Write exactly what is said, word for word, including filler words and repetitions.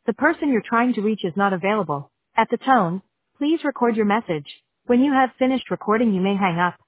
The person you're trying to reach is not available. At the tone, please record your message. When you have finished recording, you may hang up.